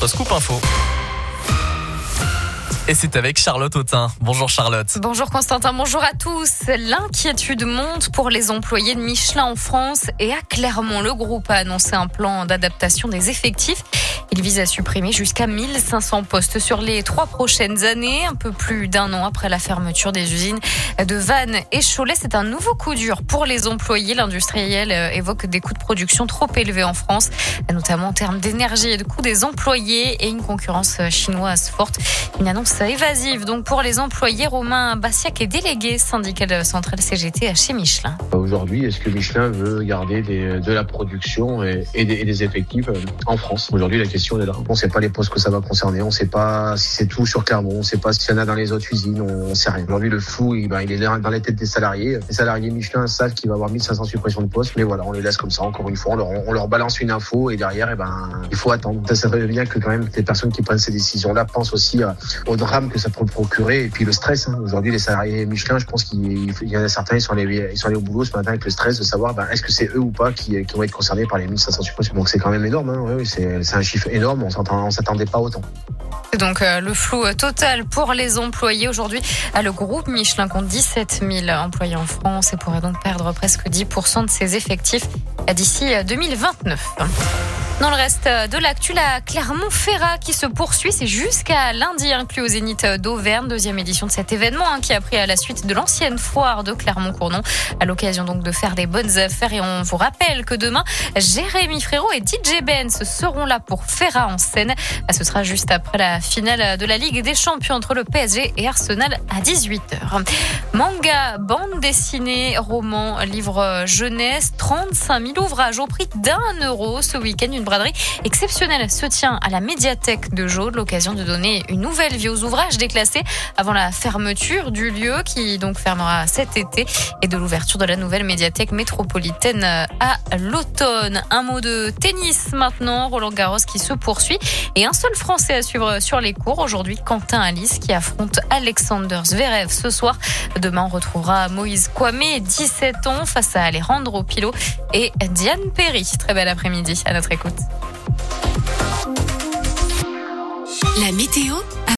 votre scoop info. Et c'est avec Charlotte Autain. Bonjour Charlotte. Bonjour Constantin, bonjour à tous. L'inquiétude monte pour les employés de Michelin en France et à Clermont. Le groupe a annoncé un plan d'adaptation des effectifs. Il vise à supprimer jusqu'à 1500 postes sur les 3 prochaines années, un peu plus d'un an après la fermeture des usines de Vannes et Cholet. C'est un nouveau coup dur pour les employés. L'industriel évoque des coûts de production trop élevés en France, notamment en termes d'énergie et de coûts des employés et une concurrence chinoise forte. Une annonce évasive donc pour les employés. Romain Bassiac est délégué syndical central CGT chez Michelin. Aujourd'hui, est-ce que Michelin veut garder de la production et des effectifs en France? Aujourd'hui, la question est là. On ne sait pas les postes que ça va concerner. On ne sait pas si c'est tout sur Clermont. On ne sait pas s'il y en a dans les autres usines. On ne sait rien. Aujourd'hui, le flou, il est dans les têtes des salariés. Les salariés Michelin savent qu'il va y avoir 1500 suppressions de postes. Mais voilà, on les laisse comme ça. Encore une fois, on leur balance une info et derrière, il faut attendre. Ça veut bien que quand même les personnes qui prennent ces décisions-là pensent aussi au drame que ça peut procurer et puis le stress. Aujourd'hui, les salariés Michelin, je pense qu'il y en a certains, ils sont allés au boulot ce matin avec le stress de savoir est-ce que c'est eux ou pas qui vont être concernés par les 1500 suppressions. Donc c'est quand même énorme. Oui, c'est un chiffre énorme. On s'attendait pas autant. C'est donc le flou total pour les employés. Aujourd'hui, le groupe Michelin compte 17 000 employés en France et pourrait donc perdre presque 10% de ses effectifs d'ici 2029. Dans le reste de l'actu, la Clermont-Ferrat qui se poursuit, c'est jusqu'à lundi inclus au Zénith d'Auvergne, 2e édition de cet événement qui a pris à la suite de l'ancienne foire de Clermont-Cournon, à l'occasion donc de faire des bonnes affaires. Et on vous rappelle que demain, Jérémy Frérot et DJ Benz seront là pour Ferrat en scène. Ce sera juste après la finale de la Ligue des Champions entre le PSG et Arsenal à 18h. Manga, bande dessinée, roman, livre jeunesse, 35 000 ouvrages au prix d'1 € ce week-end. Une braderie exceptionnelle se tient à la médiathèque de Jaude, l'occasion de donner une nouvelle vie aux ouvrages déclassés avant la fermeture du lieu qui donc fermera cet été et de l'ouverture de la nouvelle médiathèque métropolitaine à l'automne. Un mot de tennis maintenant, Roland Garros qui se poursuit et un seul Français à suivre sur les cours aujourd'hui, Quentin Alice qui affronte Alexander Zverev ce soir. Demain on retrouvera Moïse Kouamé, 17 ans, face à Alejandro Pilot et Diane Perry. Très bel après-midi à notre écoute. La météo